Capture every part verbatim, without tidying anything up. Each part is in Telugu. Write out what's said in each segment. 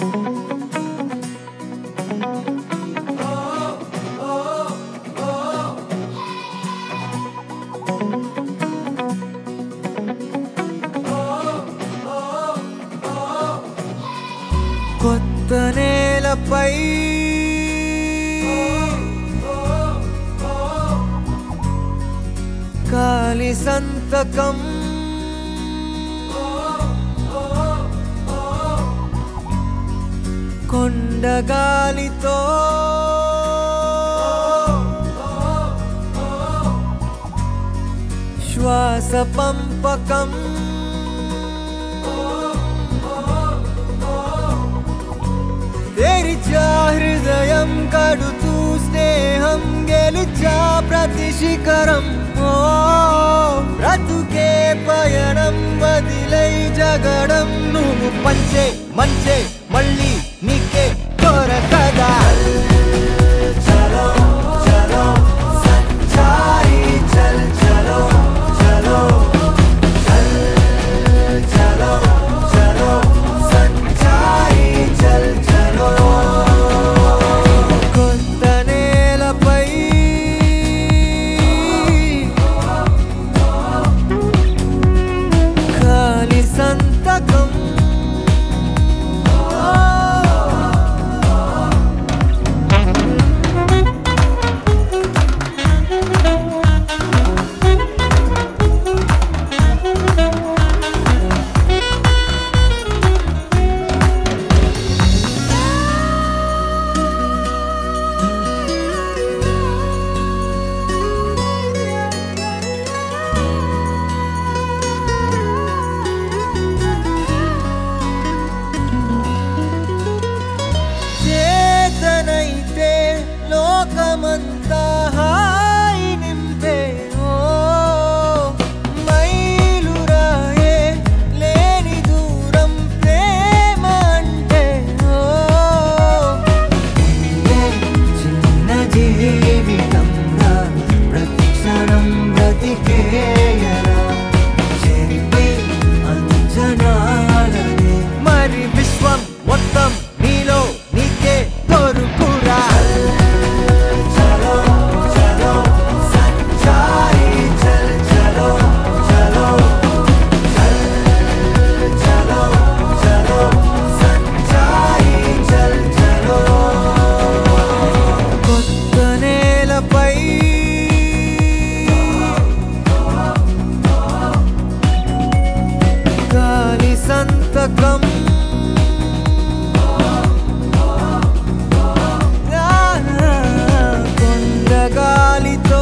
కొత్త నేలపై కాలి సంతకం కొండగాలితో శ్వాస పంపకం తెరిచా హృదయం కడుతూ స్నేహం గెలిచా ప్రతి శిఖరం ఓ బ్రతుకే పయనం వదిలై జగడం నువ్వు పంచే మంచే మళ్ళీ నీకే దొరకదా చలో చలో సంచారి చల్ చలో చలో చల్ చలో చలో సంచారి చల్ చలో కొత్త నేలపై కాలి సంతకం చేతనైతే లోకమంతా హాయి నింపే ఓ మైలురాయే లేని దూరం ప్రేమ అంటే ఓ ఏ చిన్న జీవితంగా ప్రతి క్షణం బ్రతికేయరా చెరిపే అంచనాలనే మరి విశ్వం మొత్తం నీలో నీకే దొరుకురా చలో చలో సంచారి చల్ చలో చలో చల్ చలో చలో సంచారి చల్ చలో కొత్త నేలపై గాలి సంతకం కొండగాలితో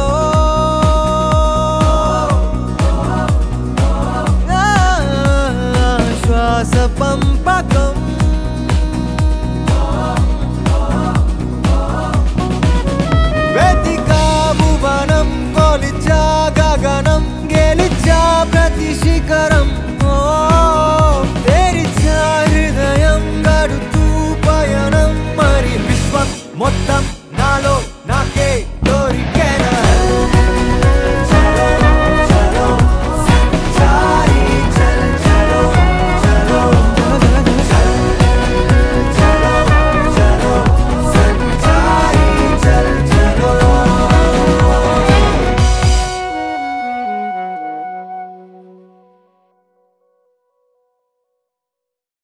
శ్వాస పంపకం వెతికావు వనం కొలిచా గగనం గెలిచా ప్రతి శిఖరం ఓ తెరిచా హృదయం గడుతూ పయనం మరి విశ్వం మొత్తం